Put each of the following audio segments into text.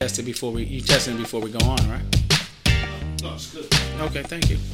Tested before you tested before we go on, right? No, it's good. Okay, thank you.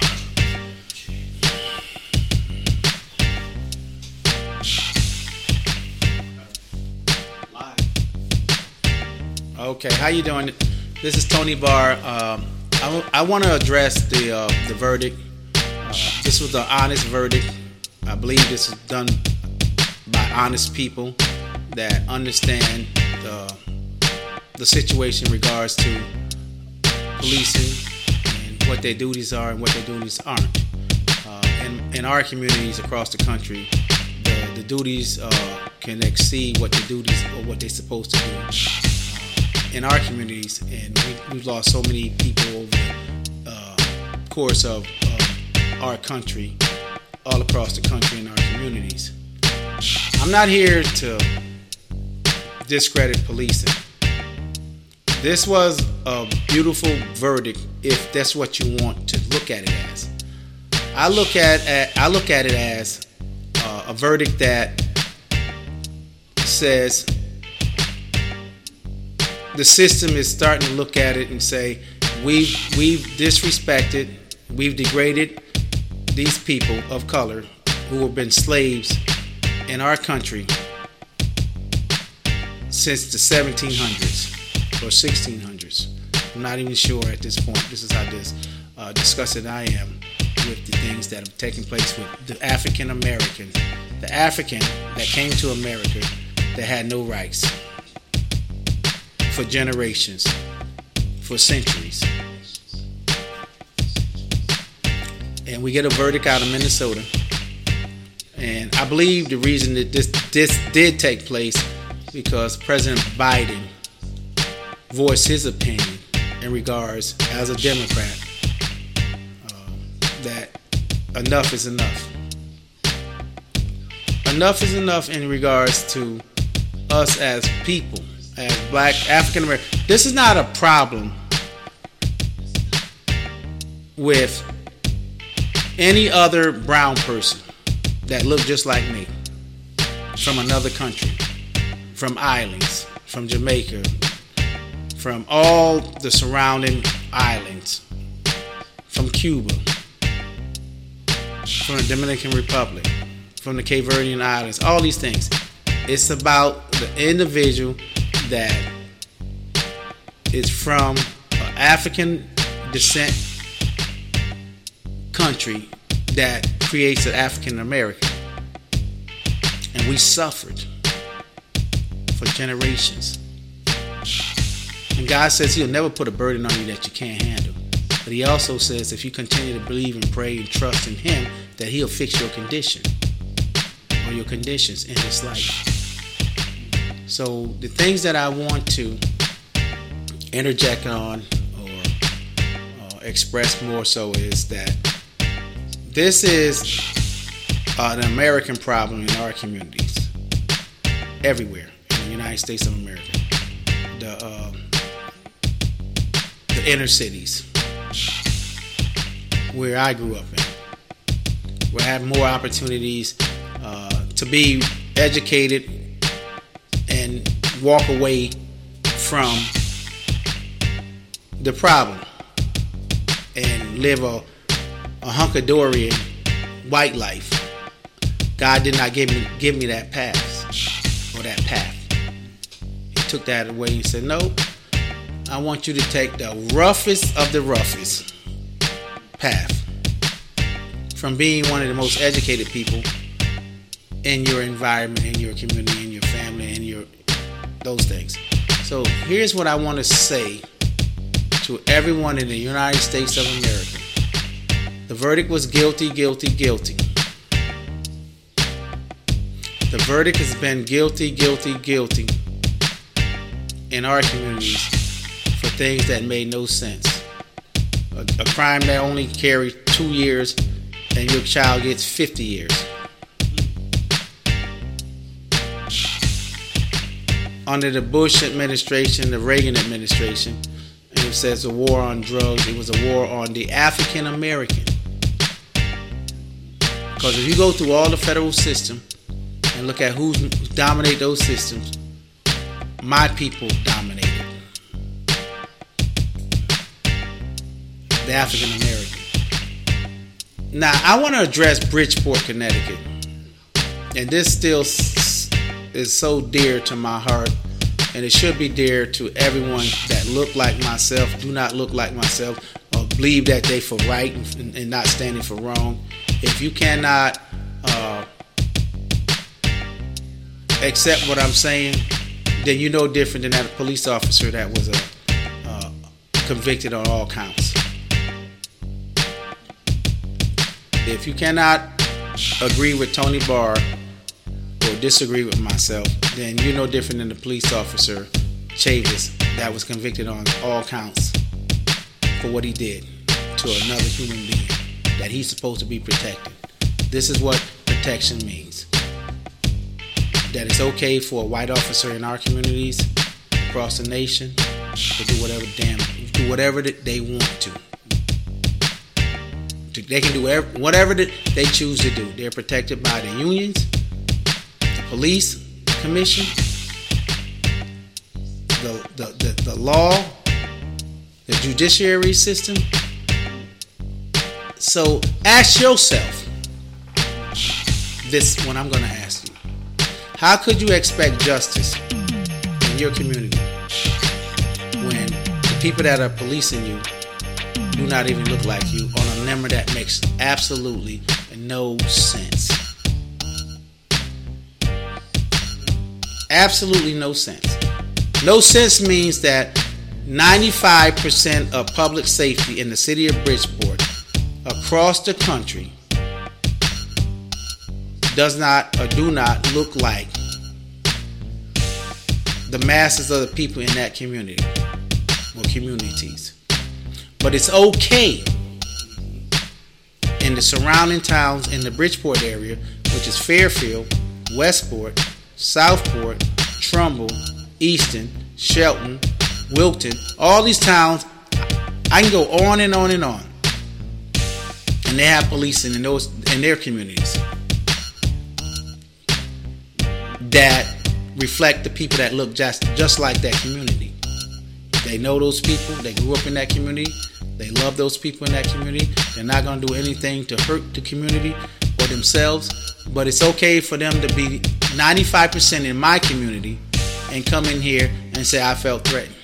Live. Okay, how you doing? This is Tony Barr. I want to address the verdict. This was an honest verdict. I believe this was done by honest people that understand the situation in regards to policing and what their duties are and what their duties aren't. In our communities across the country, the duties can exceed what the duties or what they're supposed to do in our communities, and we've lost so many people over the course of our country, all across the country in our communities. I'm not here to discredit policing. This was a beautiful verdict if that's what you want to look at it as. I look at it as a verdict that says the system is starting to look at it and say we've disrespected, we've degraded these people of color who have been slaves in our country since the 1700s or 1600s. I'm not even sure at this point. This is how disgusted I am with the things that have taken place with the African American, the African that came to America that had no rights for generations, for centuries. And we get a verdict out of Minnesota. And I believe the reason that this did take place because President Biden voiced his opinion in regards, as a Democrat, that enough is enough. Enough is enough in regards to us as people, as black African American. This is not a problem with any other brown person that look just like me from another country, from islands, from Jamaica, from all the surrounding islands, from Cuba, from the Dominican Republic, from the Cape Verdean Islands, all these things. It's about the individual that is from an African descent country that creates an African American. And we suffered for generations. And God says He'll never put a burden on you that you can't handle. But He also says if you continue to believe and pray and trust in Him, that He'll fix your condition or your conditions in this life. So the things that I want to interject on or express more so is that this is an American problem in our communities, everywhere in the United States of America. The inner cities, where I grew up in, where I had more opportunities to be educated and walk away from the problem and live a hunkadory white life. God did not give me that path or that path. He took that away and said, no, I want you to take the roughest of the roughest path from being one of the most educated people in your environment, in your community, in your family, in those things. So here's what I want to say to everyone in the United States of America. The verdict was guilty, guilty, guilty. The verdict has been guilty, guilty, guilty in our communities for things that made no sense. A crime that only carried 2 years and your child gets 50 years. Under the Bush administration, the Reagan administration, and it says a war on drugs, it was a war on the African American. Because if you go through all the federal system and look at who dominate those systems, my people dominated. the African American. Now, I want to address Bridgeport, Connecticut. And this still is so dear to my heart. And it should be dear to everyone that look like myself, do not look like myself, or believe that they for right and not standing for wrong. If you cannot accept what I'm saying, then you know different than that police officer that was convicted on all counts. If you cannot agree with Tony Barr or disagree with myself, then you're no different than the police officer, Chavis, that was convicted on all counts for what he did to another human being that he's supposed to be protected. This is what protection means. That it's okay for a white officer in our communities across the nation to do whatever they want to. They can do whatever they choose to do. They're protected by the unions, the police commission, the law, the judiciary system. So ask yourself this when I'm going to ask you. How could you expect justice in your community when the people that are policing you do not even look like you on a number that makes absolutely no sense? Absolutely no sense. No sense means that 95% of public safety in the city of Bridgeport across the country does not or do not look like the masses of the people in that community or communities. But it's okay in the surrounding towns in the Bridgeport area, which is Fairfield, Westport, Southport, Trumbull, Easton, Shelton, Wilton, all these towns. I can go on and on and on. And they have policing in their communities that reflect the people that look just like that community. They know those people. They grew up in that community. They love those people in that community. They're not going to do anything to hurt the community or themselves. But it's okay for them to be 95% in my community and come in here and say, I felt threatened.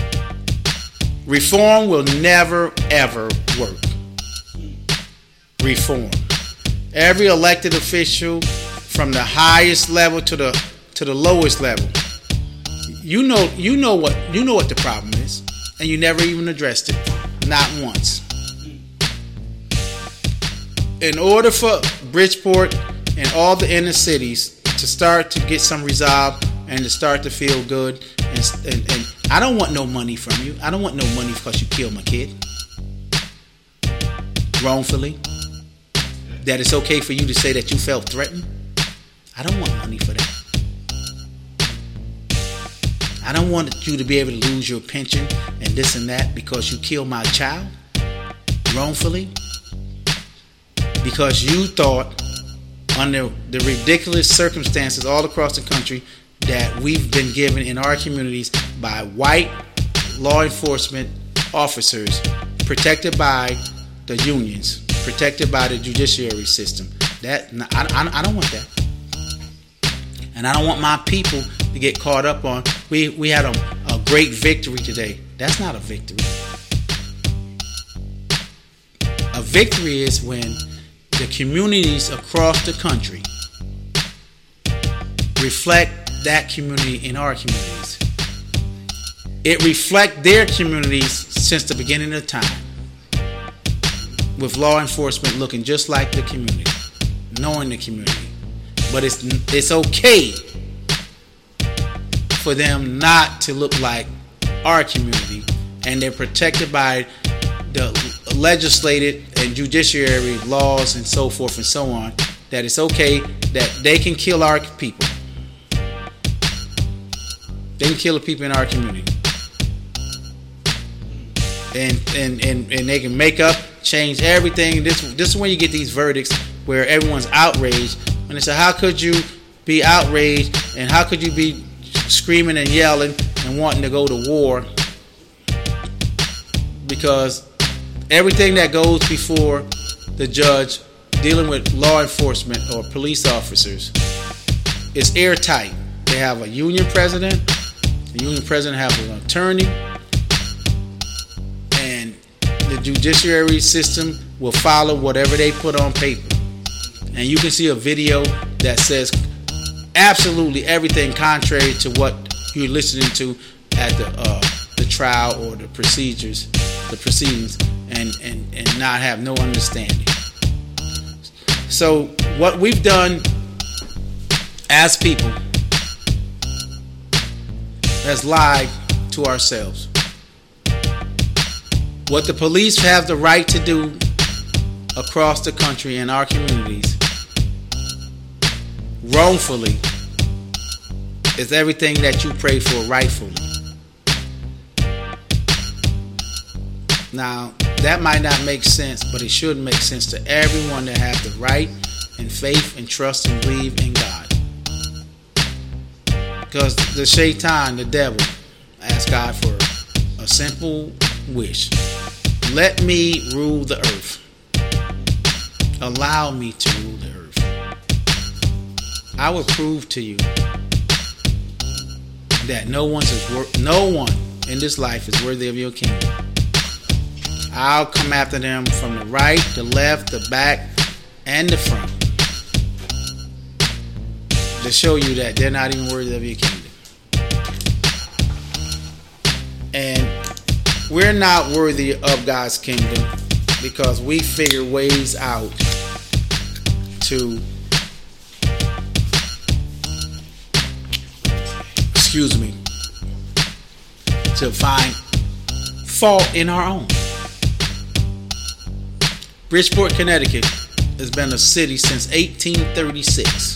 Reform will never, ever work. Reform. Every elected official, from the highest level to the lowest level, you know what the problem is, and you never even addressed it, not once. In order for Bridgeport and all the inner cities to start to get some resolve and to start to feel good, and I don't want no money from you. I don't want no money because you killed my kid wrongfully. That it's okay for you to say that you felt threatened. I don't want money for that. I don't want you to be able to lose your pension and this and that because you killed my child wrongfully. Because you thought, under the ridiculous circumstances all across the country that we've been given in our communities by white law enforcement officers, protected by the unions, protected by the judiciary system. That I don't want that. And I don't want my people to get caught up on, we had a great victory today. That's not a victory. A victory is when the communities across the country reflect that community in our communities. It reflects their communities since the beginning of time, with law enforcement looking just like the community, knowing the community. But it's okay for them not to look like our community, and they're protected by the legislated and judiciary laws and so forth and so on, that it's okay that they can kill our people. They can kill the people in our community. And they can make up, change everything. This is when you get these verdicts where everyone's outraged. And they say, how could you be outraged and how could you be screaming and yelling and wanting to go to war because everything that goes before the judge dealing with law enforcement or police officers is airtight. They have a union president. The union president has an attorney. And the judiciary system will follow whatever they put on paper. And you can see a video that says absolutely everything contrary to what you're listening to at the trial or the proceedings, and not have no understanding. So what we've done as people has lied to ourselves. What the police have the right to do across the country in our communities wrongfully is everything that you pray for rightfully. Now, that might not make sense, but it should make sense to everyone that has the right and faith and trust and believe in God. Because the shaitan, the devil, asked God for a simple wish. Let me rule the earth. Allow me to rule the earth. I will prove to you that no one in this life is worthy of your kingdom. I'll come after them from the right, the left, the back, and the front to show you that they're not even worthy of your kingdom. And we're not worthy of God's kingdom because we figure ways out to find fault in our own. Bridgeport, Connecticut has been a city since 1836.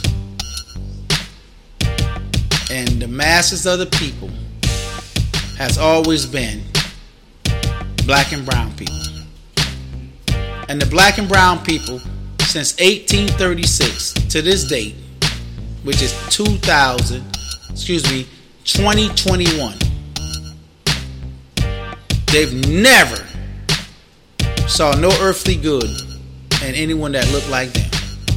And the masses of the people has always been black and brown people. And the black and brown people since 1836 to this date, which is 2021, they've never saw no earthly good in anyone that looked like them.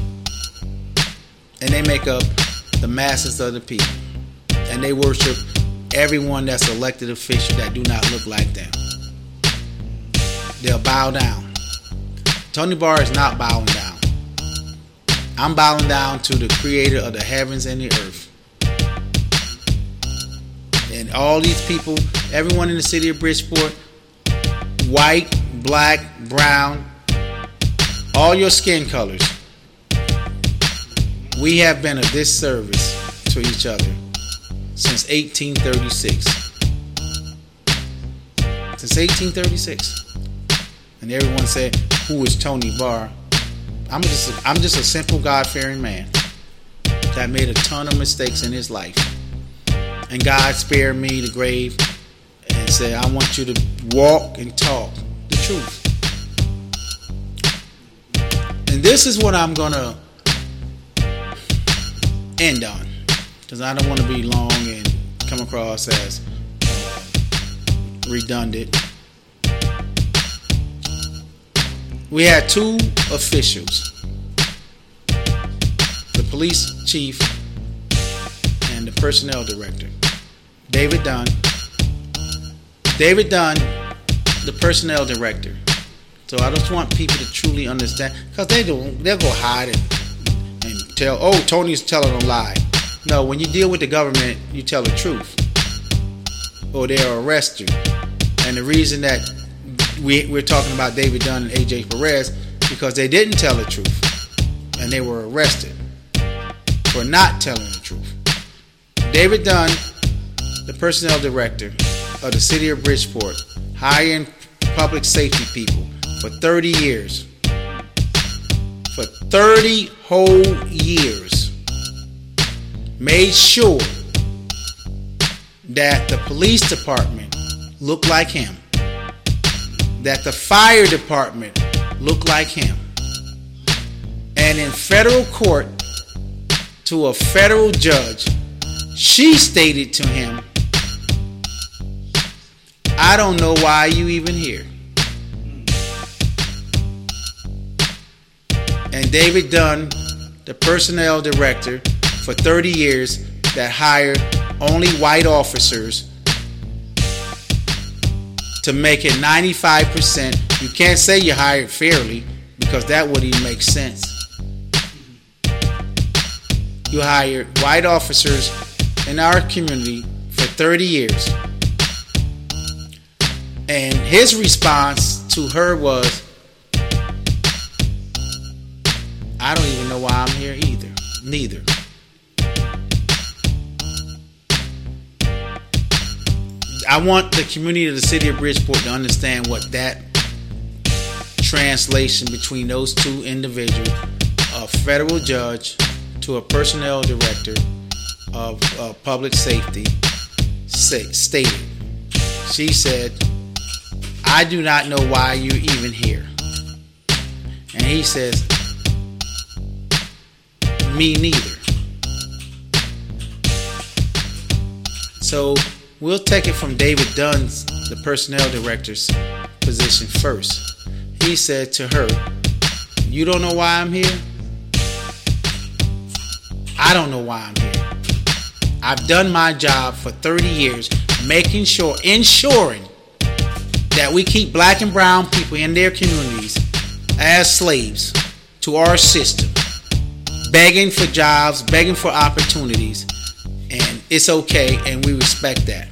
And they make up the masses of the people. And they worship everyone that's elected official that do not look like them. They'll bow down. Tony Barr is not bowing down. I'm bowing down to the creator of the heavens and the earth. And all these people, everyone in the city of Bridgeport, white, black, brown, all your skin colors, we have been a disservice to each other since 1836. Since 1836. And everyone said, who is Tony Barr? I'm just a simple God-fearing man that made a ton of mistakes in his life. And God spared me the grave and said, I want you to walk and talk the truth. And this is what I'm going to end on, because I don't want to be long and come across as redundant. We had two officials, the police chief and the personnel director. David Dunn, the personnel director. So I just want people to truly understand, because they'll go hide and tell, oh, Tony's telling a lie. No, when you deal with the government, you tell the truth, or they'll arrest you. And the reason that we're talking about David Dunn and AJ Perez, because they didn't tell the truth, and they were arrested for not telling the truth. David Dunn, the personnel director of the city of Bridgeport, hiring public safety people for 30 years. For 30 whole years. Made sure that the police department looked like him. That the fire department looked like him. And in federal court, to a federal judge, she stated to him, I don't know why you even here. and David Dunn, the personnel director for 30 years that hired only white officers to make it 95%. You can't say you hired fairly because that wouldn't even make sense. You hired white officers in our community for 30 years. And his response to her was, I don't even know why I'm here either. Neither. I want the community of the city of Bridgeport to understand what that translation between those two individuals, a federal judge to a personnel director of public safety, stated. She said, I do not know why you're even here. And he says, me neither. So we'll take it from David Dunn's, the personnel director's position first. He said to her, you don't know why I'm here? I don't know why I'm here. I've done my job for 30 years, ensuring that we keep black and brown people in their communities as slaves to our system, begging for jobs, begging for opportunities, and it's okay, and we respect that.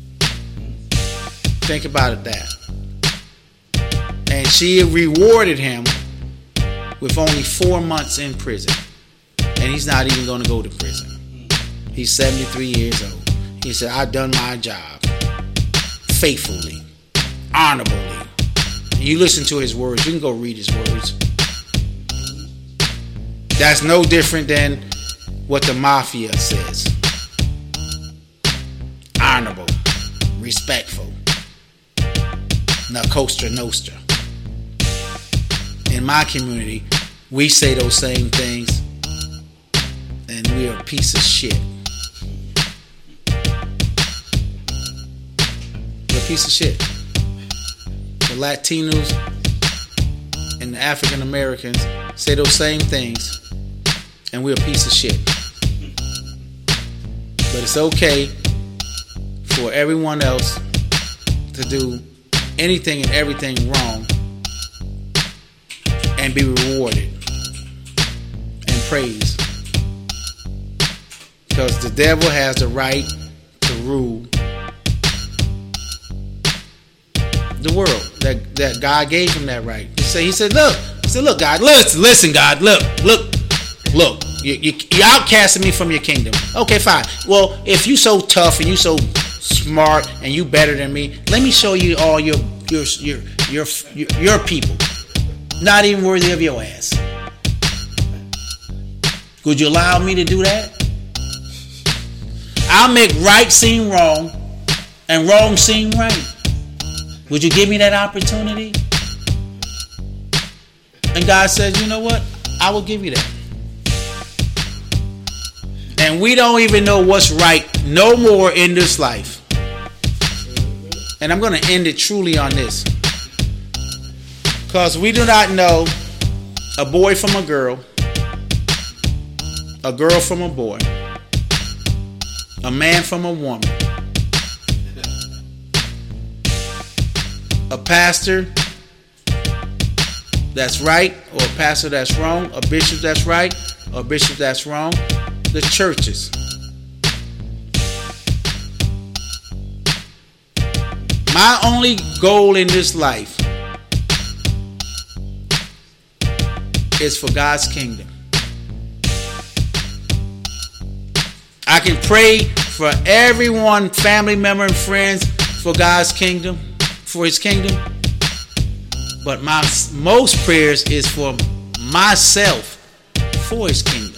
Think about it, that. And she rewarded him with only 4 months in prison, and he's not even going to go to prison. He's 73 years old. He said, I've done my job faithfully, honorably. And you listen to his words. You can go read his words. That's no different than what the mafia says. Honorable, respectful, na Cosa Nostra. In my community, we say those same things, and we are a piece of shit. We're a piece of shit. The Latinos and the African Americans say those same things, and we're a piece of shit. But it's okay for everyone else to do anything and everything wrong and be rewarded and praised. Because the devil has the right to rule the world. That God gave him that right. He said, look, God, listen, God, look. You outcasted me from your kingdom. Okay, fine. Well, if you so tough and you so smart and you better than me, let me show you all your people. Not even worthy of your ass. Could you allow me to do that? I'll make right seem wrong and wrong seem right. Would you give me that opportunity? And God says, you know what? I will give you that. And we don't even know what's right no more in this life. And I'm going to end it truly on this. Because we do not know a boy from a girl from a boy, a man from a woman, a pastor that's right or a pastor that's wrong, a bishop that's right or a bishop that's wrong, the churches. My only goal in this life is for God's kingdom. I can pray for everyone, family member and friends, for God's kingdom, for his kingdom. But my most prayers is for myself, for his kingdom.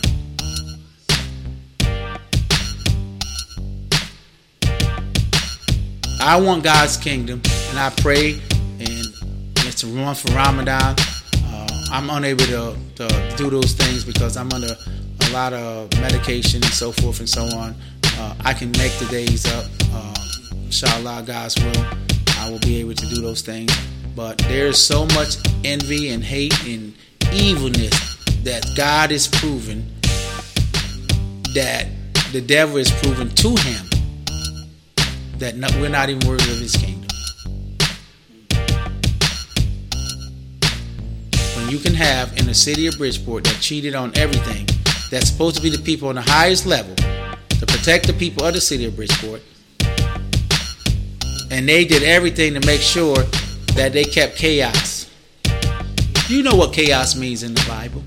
I want God's kingdom, and I pray, and it's a month for Ramadan. I'm unable to do those things because I'm under a lot of medication and so forth and so on. I can make the days up. Inshallah, God's will, I will be able to do those things. But there's so much envy and hate and evilness that God is proving that the devil is proving to him that we're not even worthy of his kingdom. When you can have in the city of Bridgeport that cheated on everything, that's supposed to be the people on the highest level to protect the people of the city of Bridgeport, and they did everything to make sure that they kept chaos. You know what chaos means in the Bible.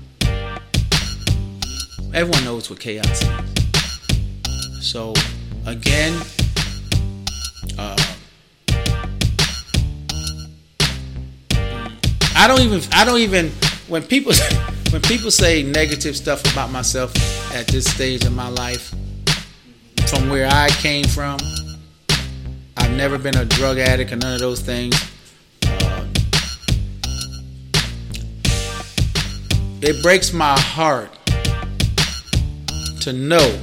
Everyone knows what chaos means. So again, I don't even when people say negative stuff about myself at this stage of my life, from where I came from, I've never been a drug addict or none of those things. It breaks my heart to know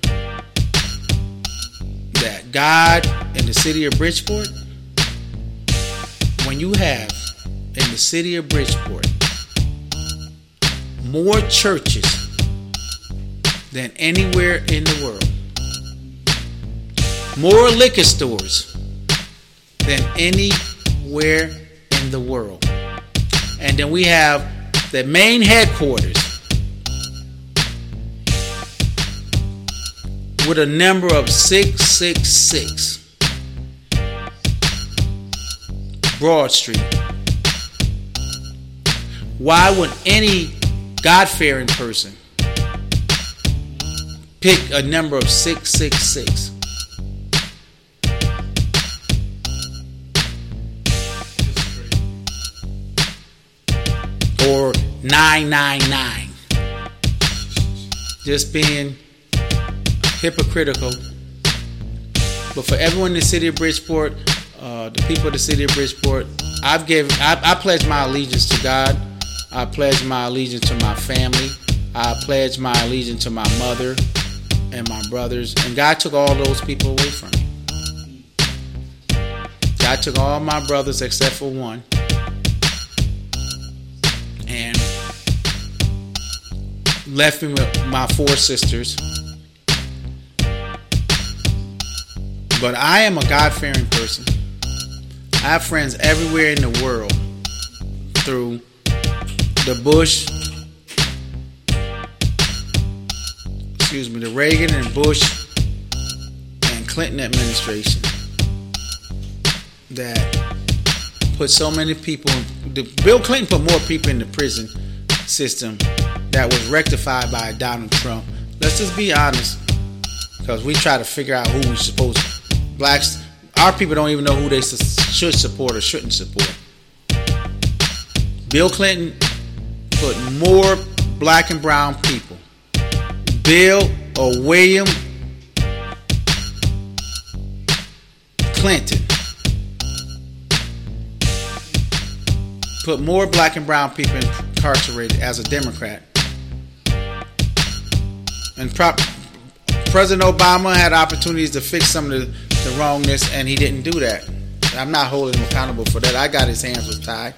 that God in the city of Bridgeport, when you have in the city of Bridgeport more churches than anywhere in the world, more liquor stores than anywhere in the world, and then we have the main headquarters with a number of 666 Broad Street. Why would any God-fearing person pick a number of 666? Or 999? Just being hypocritical. But for everyone in the city of Bridgeport, the people of the city of Bridgeport, I pledge my allegiance to God. I pledge my allegiance to my family. I pledge my allegiance to my mother and my brothers. And God took all those people away from me. God took all my brothers except for one. And left me with my 4 sisters. But I am a God-fearing person. I have friends everywhere in the world through the Reagan and Bush and Clinton administration that put so many people. Bill Clinton put more people in the prison system that was rectified by Donald Trump. Let's just be honest, because we try to figure out who we supposed to. Blacks, our people don't even know who they should support or shouldn't support. Bill Clinton put more black and brown people. Bill or William Clinton put more black and brown people incarcerated as a Democrat. And President Obama had opportunities to fix some of the wrongness, and he didn't do that. I'm not holding him accountable for that. I got his hands was tied.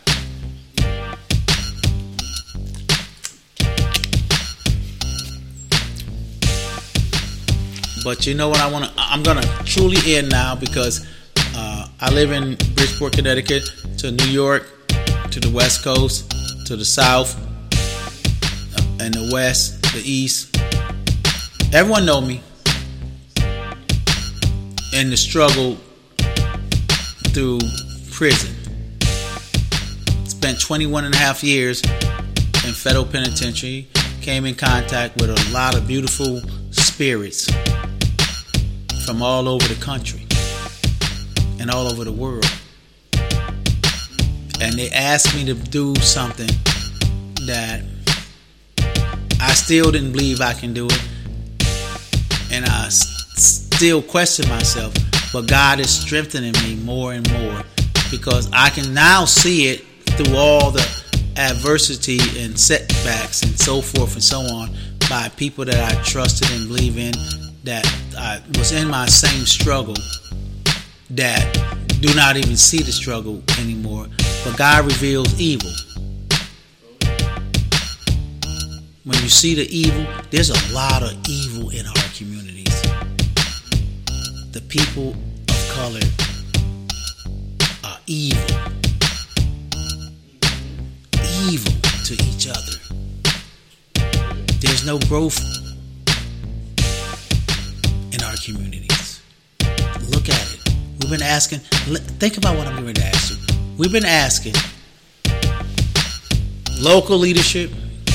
But you know what I'm gonna truly end now, because I live in Bridgeport, Connecticut, to New York, to the West Coast, to the South, and the West, the East. Everyone know me in the struggle through prison. Spent 21 and a half years in federal penitentiary. Came in contact with a lot of beautiful spirits from all over the country and all over the world. And they asked me to do something that I still didn't believe I can do it. And I still question myself. But God is strengthening me more and more, because I can now see it through all the adversity and setbacks and so forth and so on by people that I trusted and believe in, that I was in my same struggle, that do not even see the struggle anymore. But God reveals evil. when you see the evil, there's a lot of evil in our communities. The people of color are evil. Evil to each other. There's no growth in our communities. Look at it. We've been asking, think about what I'm going to ask you. We've been asking local leadership,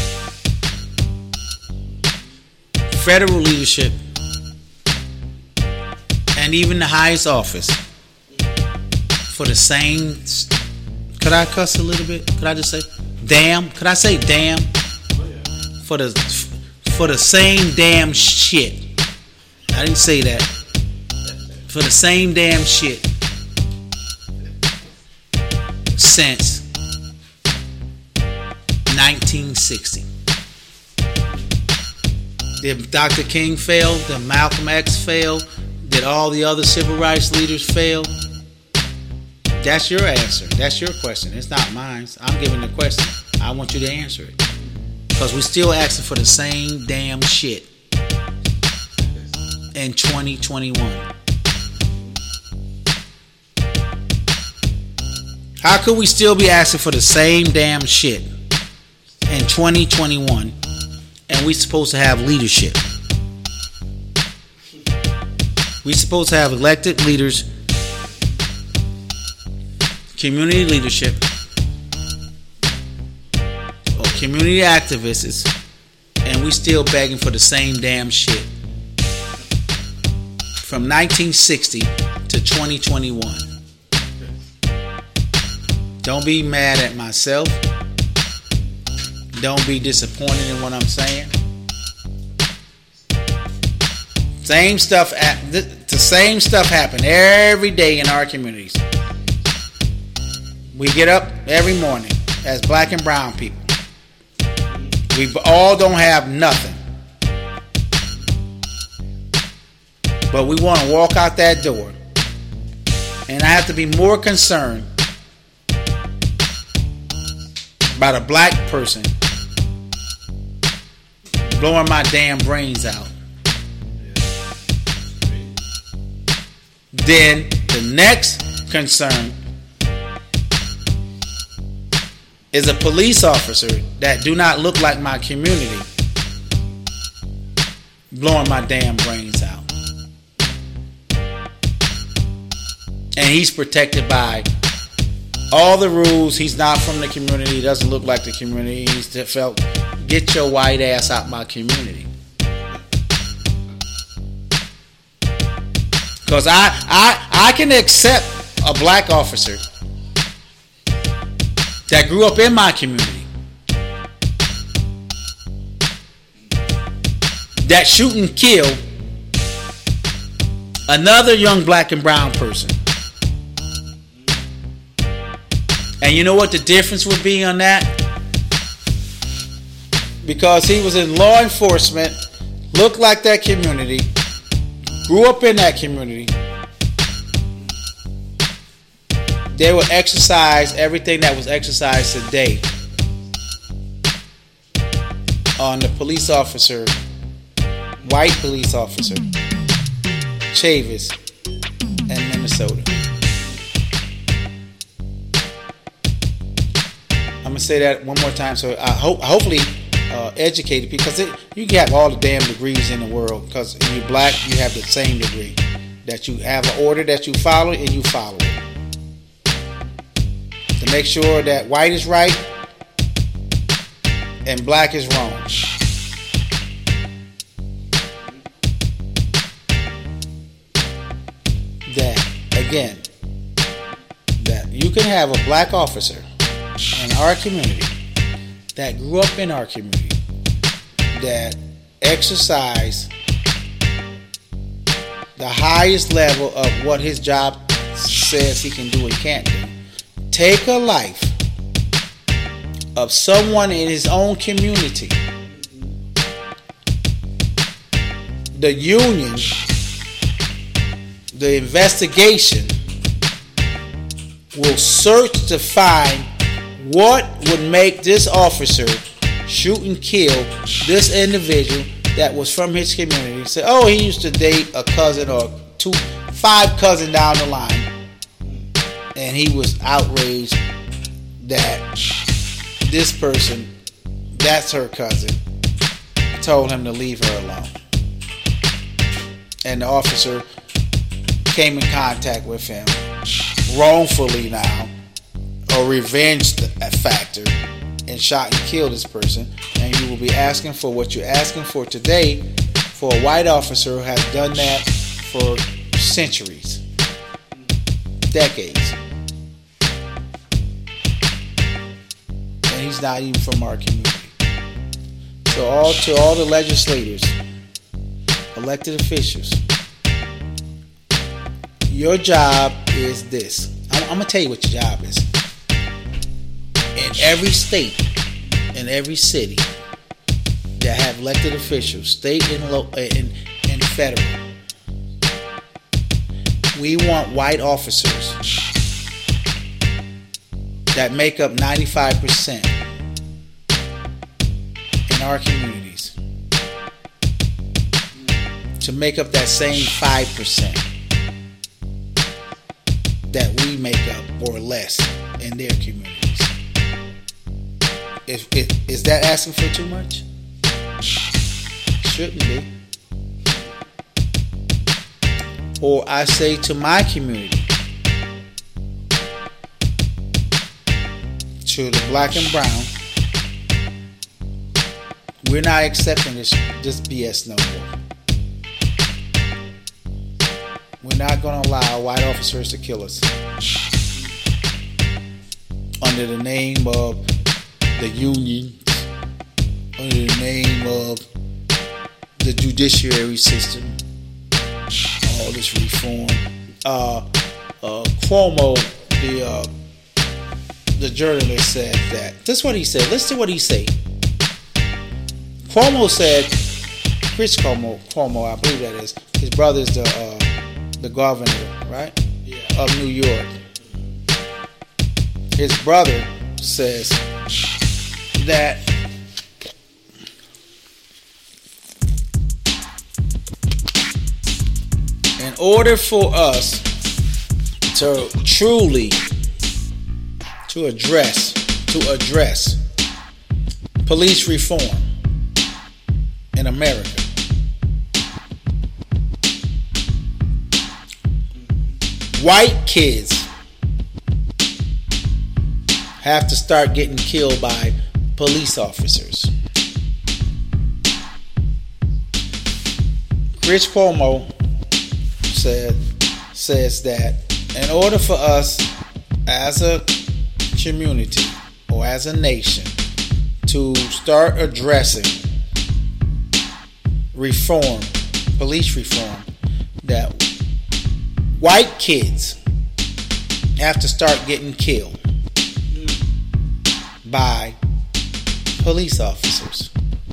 federal leadership, and even the highest office for the same. Could I cuss a little bit? Could I just say damn? Could I say damn? For the same damn shit. I didn't say that. For the same damn shit since 1960. Did Dr. King fail? Did Malcolm X fail? Did all the other civil rights leaders fail? That's your answer. That's your question. It's not mine. I'm giving the question. I want you to answer it. Because we're still asking for the same damn shit in 2021. How could we still be asking for the same damn shit in 2021 and we supposed to have leadership? We supposed to have elected leaders, community leadership, or community activists, and we still begging for the same damn shit from 1960 to 2021. Don't be mad at myself. Don't be disappointed in what I'm saying. The same stuff happen every day in our communities. We get up every morning as black and brown people. We all don't have nothing. But we want to walk out that door. And I have to be more concerned about a black person blowing my damn brains out then the next concern is a police officer that do not look like my community blowing my damn brains out. And he's protected by all the rules. He's not from the community. He doesn't look like the community. He's felt, get your white ass out my community. Because I can accept a black officer that grew up in my community that shoot and kill another young black and brown person. And you know what the difference would be on that? Because he was in law enforcement, looked like that community, grew up in that community. They would exercise everything that was exercised today on the police officer, white police officer, Chavis, in Minnesota. I'm gonna say that one more time, so I hopefully educated people, because you can have all the damn degrees in the world. Because if you're black, you have the same degree. That you have an order that you follow, and you follow it to make sure that white is right and black is wrong. That again, that you can have a black officer in our community that grew up in our community that exercise the highest level of what his job says he can do and can't do. Take a life of someone in his own community. The union, the investigation will search to find what would make this officer shoot and kill this individual that was from his community. He said, oh, he used to date a cousin or 5 cousins down the line. And he was outraged that this person, that's her cousin, told him to leave her alone. And the officer came in contact with him, wrongfully now, a revenge factor, and shot and killed this person. And you will be asking for what you're asking for today for a white officer who has done that for centuries, decades. And he's not even from our community. So to all the legislators, elected officials, your job is this. I'm going to tell you what your job is. In every state, in every city that have elected officials, state and federal, we want white officers that make up 95% in our communities to make up that same 5% that we make up or less in their communities. Is that asking for too much? Shouldn't be. Or I say to my community, to the black and brown, we're not accepting this BS no more. We're not going to allow white officers to kill us under the name of the unions, under the name of the judiciary system, all this reform. Cuomo, the journalist, said that. This is what he said. Listen to what he said. Cuomo said, Chris Cuomo, I believe that is, his brother's the governor, right? Yeah. Of New York. His brother says that in order for us to truly address police reform in America, white kids have to start getting killed by police officers. Chris Cuomo says that in order for us as a community or as a nation to start addressing reform, police reform, that white kids have to start getting killed by police officers.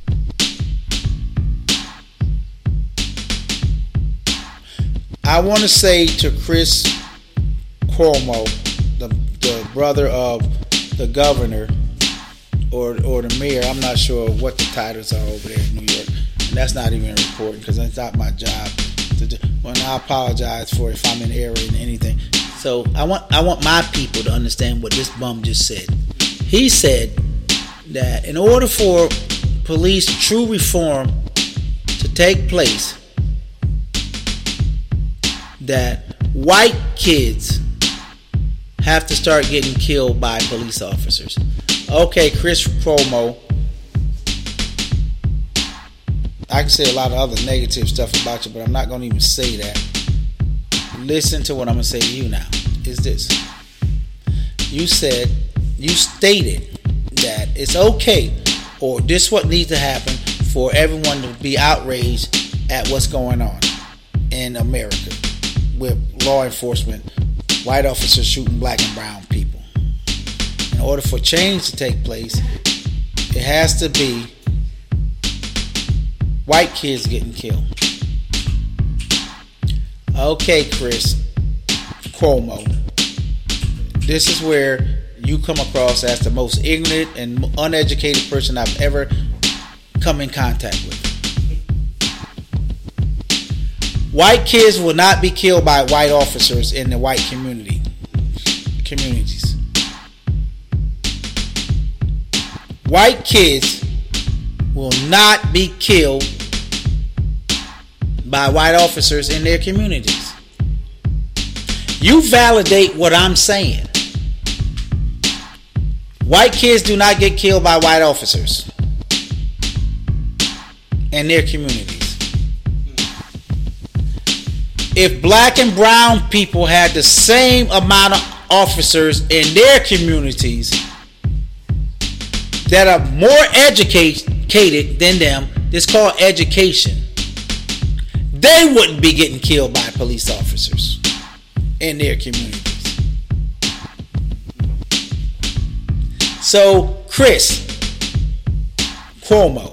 I want to say to Chris Cuomo, the brother of the governor or the mayor, I'm not sure what the titles are over there in New York, and that's not even important because it's not my job to do. Well, I apologize for if I'm in error in anything. So I want my people to understand what this bum just said. He said that in order for police true reform to take place, that white kids have to start getting killed by police officers. Okay, Chris Cuomo, I can say a lot of other negative stuff about you, but I'm not going to even say that. Listen to what I'm going to say to you now. Is this. You stated that it's okay, or this what needs to happen for everyone to be outraged at what's going on in America with law enforcement, white officers shooting black and brown people. In order for change to take place, it has to be white kids getting killed. Okay, Chris Cuomo, this is where you come across as the most ignorant and uneducated person I've ever come in contact with. White kids will not be killed by white officers in the white communities. White kids will not be killed by white officers in their communities. You validate what I'm saying. White kids do not get killed by white officers in their communities. If black and brown people had the same amount of officers in their communities that are more educated than them, it's called education, they wouldn't be getting killed by police officers in their communities. So, Chris Cuomo,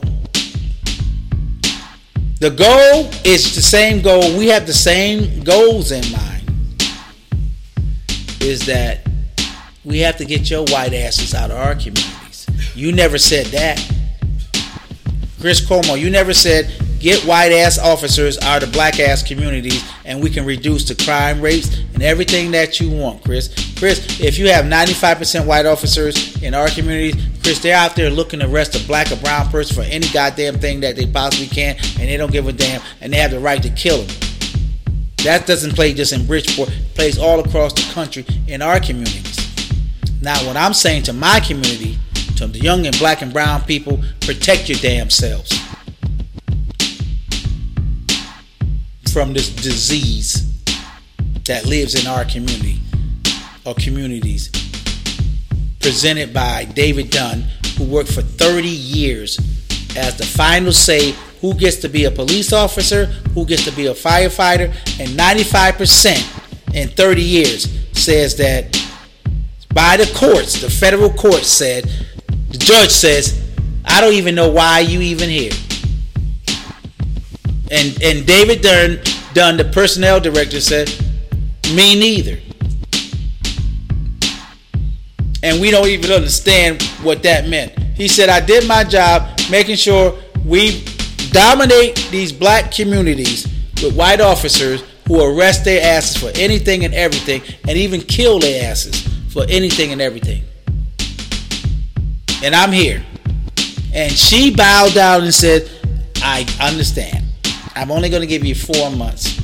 the goal is the same goal. We have the same goals in mind. Is that we have to get your white asses out of our communities. You never said that. Chris Cuomo, you never said get white ass officers out of black ass communities and we can reduce the crime rates and everything that you want, Chris. Chris, if you have 95% white officers in our communities, Chris, they're out there looking to arrest a black or brown person for any goddamn thing that they possibly can, and they don't give a damn, and they have the right to kill them. That doesn't play just in Bridgeport. It plays all across the country in our communities. Now, what I'm saying to my community, to the young and black and brown people, protect your damn selves from this disease that lives in our community or communities, presented by David Dunn, who worked for 30 years as the final say who gets to be a police officer, who gets to be a firefighter, and 95% in 30 years says that by the courts, the federal court said, the judge says, I don't even know why you even here. And David Dunn, the personnel director, said, me neither. And we don't even understand what that meant. He said, I did my job making sure we dominate these black communities with white officers who arrest their asses for anything and everything, and even kill their asses for anything and everything. And I'm here. And she bowed down and said, I understand. I'm only going to give you 4 months.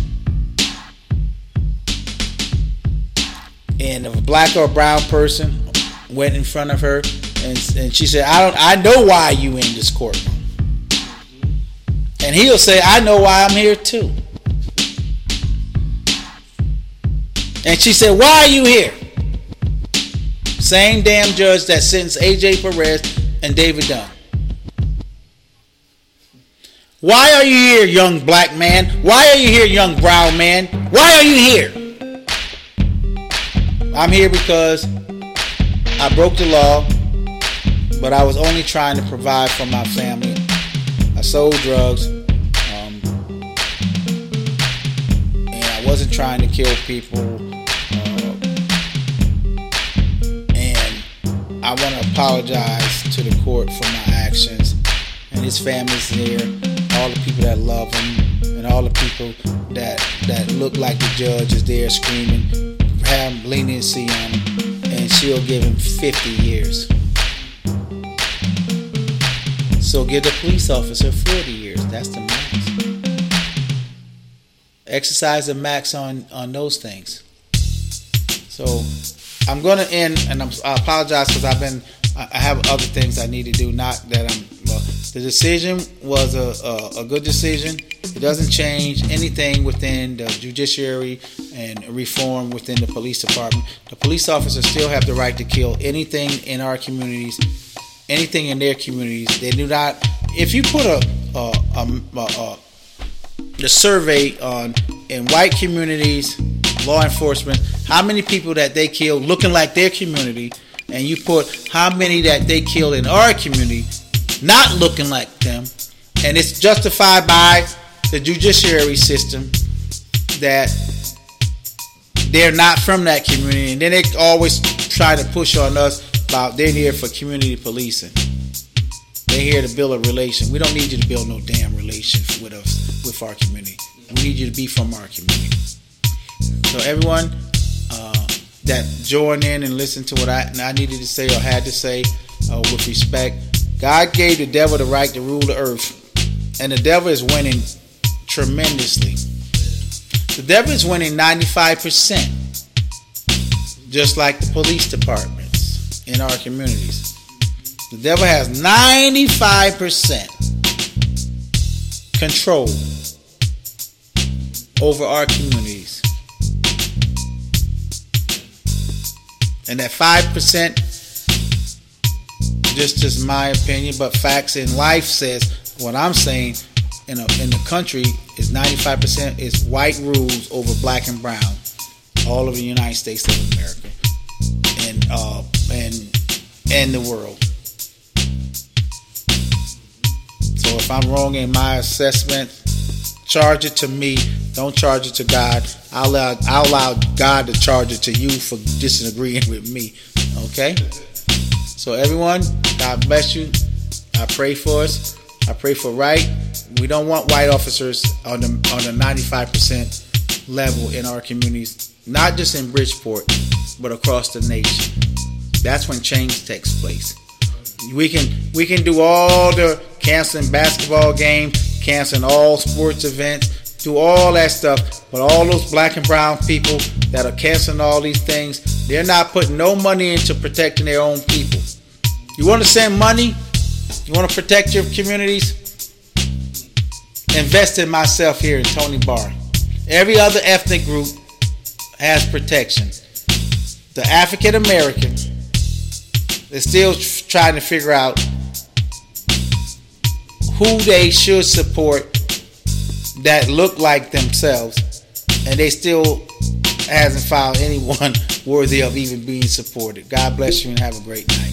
And if a black or a brown person went in front of her and she said, I know why you in this courtroom. And he'll say, I know why I'm here too. And she said, why are you here? Same damn judge that sentenced AJ Perez and David Dunn. Why are you here, young black man? Why are you here, young brown man? Why are you here? I'm here because I broke the law, but I was only trying to provide for my family. I sold drugs, and I wasn't trying to kill people. And I want to apologize to the court for my actions. And his family's here, all the people that love him, and all the people that look like the judge is there screaming, have leniency on him, and she'll give him 50 years. So give the police officer 40 years. That's the max. Exercise the max on those things. So I'm going to end, and I apologize because I have other things I need to do. Not that the decision was a good decision. It doesn't change anything within the judiciary and reform within the police department. The police officers still have the right to kill anything in our communities, anything in their communities. They do not. If you put the survey on in white communities, law enforcement, how many people that they kill looking like their community, and you put how many that they kill in our community not looking like them, and it's justified by the judiciary system that they're not from that community, and then they always try to push on us about they're here for community policing. They're here to build a relation. We don't need you to build no damn relation with us, with our community. We need you to be from our community. So everyone that joined in and listened to what I needed to say or had to say with respect, God gave the devil the right to rule the earth. And the devil is winning tremendously. The devil is winning 95%. Just like the police departments in our communities. The devil has 95% control over our communities. And that 5%, just my opinion, but facts in life says what I'm saying in the country is 95% is white rules over black and brown. All over the United States of America and the world. So if I'm wrong in my assessment, charge it to me. Don't charge it to God. I'll allow God to charge it to you for disagreeing with me. Okay? So everyone, God bless you. I pray for us. I pray for right. We don't want white officers on the 95% level in our communities. Not just in Bridgeport, but across the nation. That's when change takes place. We can do all the canceling basketball games, canceling all sports events, do all that stuff, but all those black and brown people that are canceling all these things, they're not putting no money into protecting their own people. You want to send money? You want to protect your communities? Invest in myself here in Tony Barr. Every other ethnic group has protection. The African American is still trying to figure out who they should support that look like themselves, and they still hasn't found anyone worthy of even being supported. God bless you and have a great night.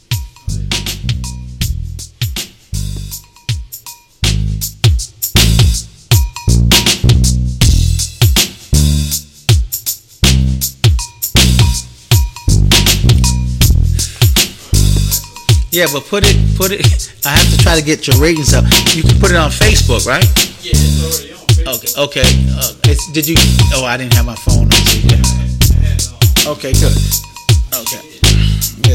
Yeah, but put it. I have to try to get your ratings up. You can put it on Facebook, right? Yeah, it's already on Facebook. Okay. Did you? Oh, I didn't have my phone on. So yeah. Okay, good. Okay. Yeah.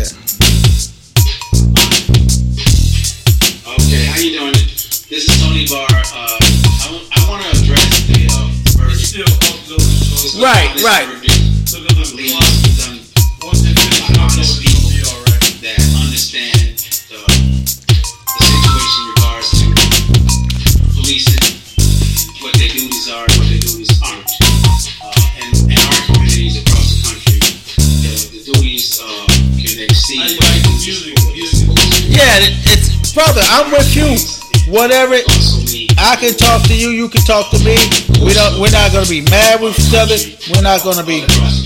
Okay, how you doing? This is Tony Barr. I want to address the verdict. Still uploading. Right. I believe it's done Once it finishes by honest uploading, it'll people be alright. that understand the situation in regards to policing, what their duties are, what their duties aren't. And our communities across the country, the duties can exceed. I like the music. Yeah, it's brother. I'm with you. Whatever. I can talk to you. You can talk to me. We're not gonna be mad with each other. We're not gonna be.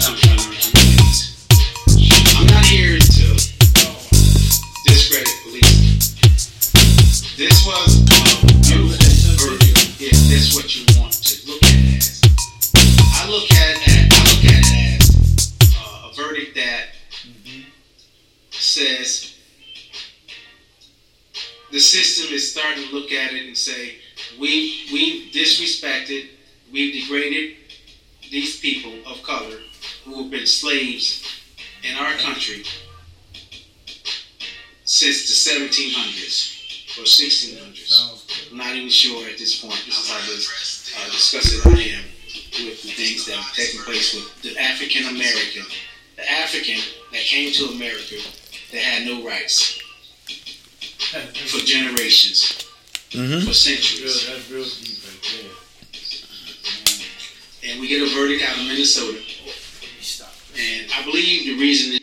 I'm not here to discredit police. This was a beautiful verdict if that's what you want to look at it as. I look at it as a verdict that says the system is starting to look at it and say we've disrespected, we've degraded these people of color who have been slaves in our country since the 1700s or 1600s. I'm not even sure at this point. This is how disgusted I am with the things that have taken place with the African American. The African that came to America that had no rights for generations, for centuries. That's real deep right there. And we get a verdict out of Minnesota. And I believe the reason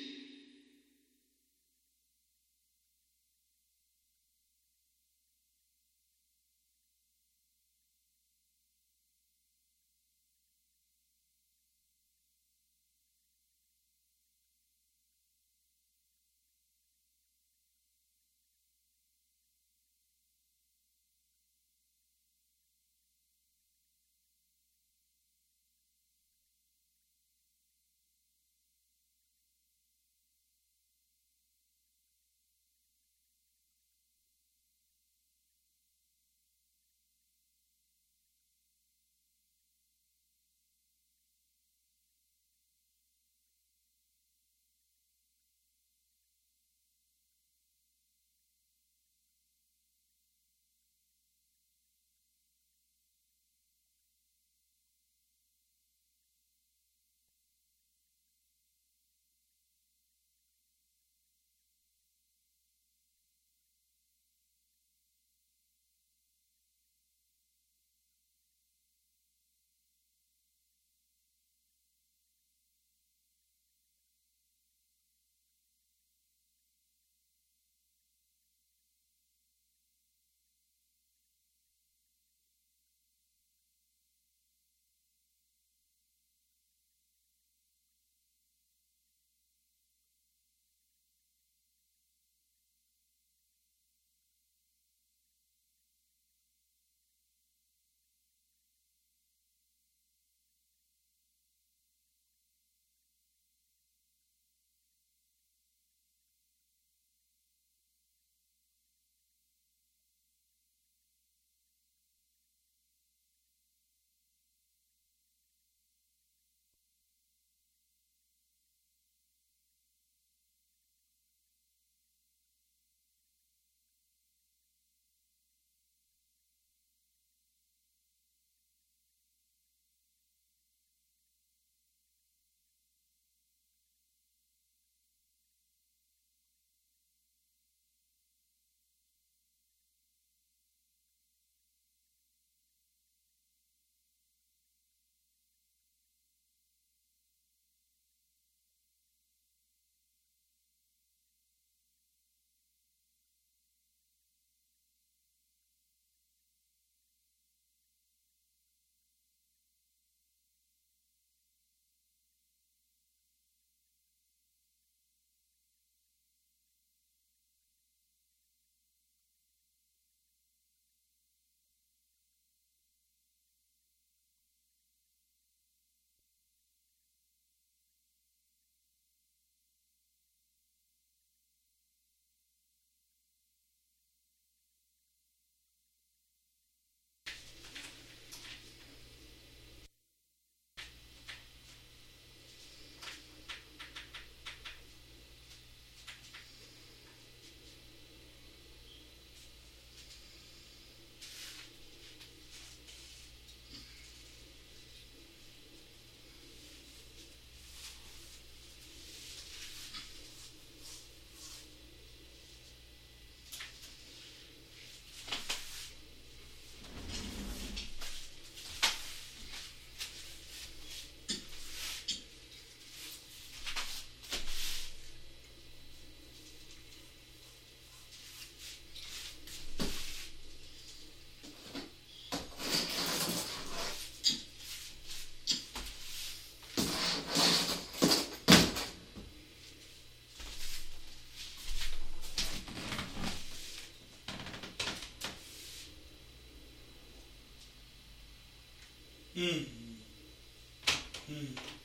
Mm. Mm.